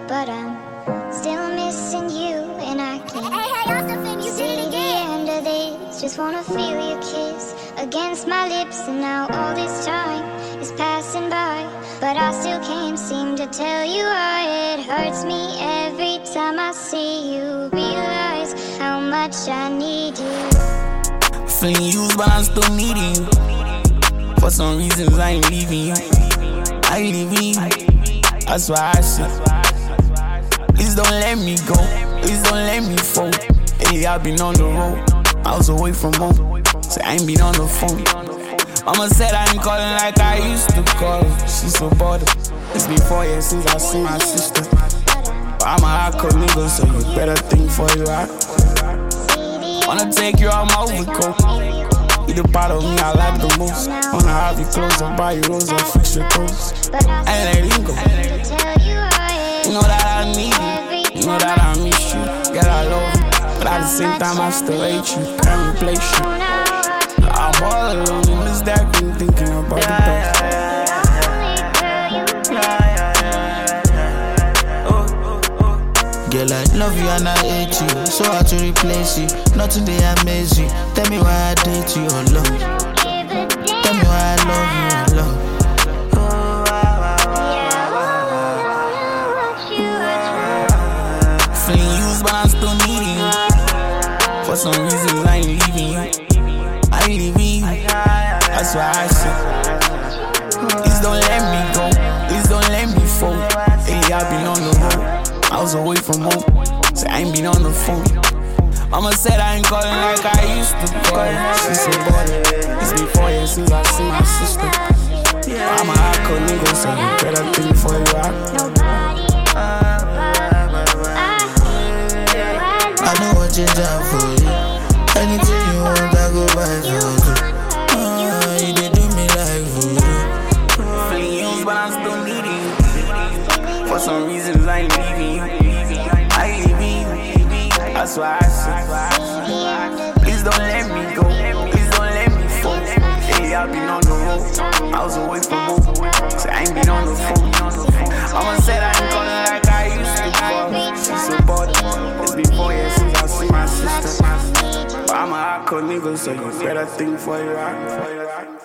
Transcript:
but I'm still missing you, and I can't see the end of this. Just wanna feel your kiss against my lips, and now all this time is passing by, but I still can't seem to tell you why. It hurts me every time I see you, realize how much I need you. Feeling used, but I'm still needing you. For some reasons I ain't leaving you. I ain't leaving you. That's why I said, please don't let me go. Please don't let me fall. Hey, I've been on the road. I was away from home, so I ain't been on the phone. Mama said I ain't calling like I used to call. She's so bothered. It's been 4 years since I seen my sister. But I'm a hardcore nigga, so you better think for you. I wanna take you out my overcoat. You the part of me I like the most. Wanna have you close and buy you rose and fix your toes. And let it go. You know that I need you. You know that I miss you. Girl, I love you. But at the same time I still hate you. Can't replace you. I'm all alone in this dark room thinking about the past. Girl, I love you and I hate you. So hard to replace you. Nothing they amaze you. Tell me why I date you alone. Tell me why I love you alone. Feeling used, but I'm still needing you. For some reason I ain't leaving you. I ain't leaving you. That's why I said, please don't let me go. Please don't let me fall. Hey, I've been on the road. I was away from home, so I ain't been on the phone. Mama said I ain't calling like I used to call. She's so bothered. It's been 4 years since I seen my sister. I'm a hardcore nigga, so you better think for you. I know what you done for you. Anything you want, I go buy for you. You did do me like voodoo. Feeling used, but I'm still needing you. For some reasons I ain't leaving you. I ain't leaving you. That's why I said, please don't let me go. Please don't let me fall. Hey, I've been on the road. I was away from home, so I ain't been on the phone. Mama said I ain't calling like I used to call. She's so bothered. It's been 4 years since I seen my sister. But I'm a hardcore nigga, so you better think for you.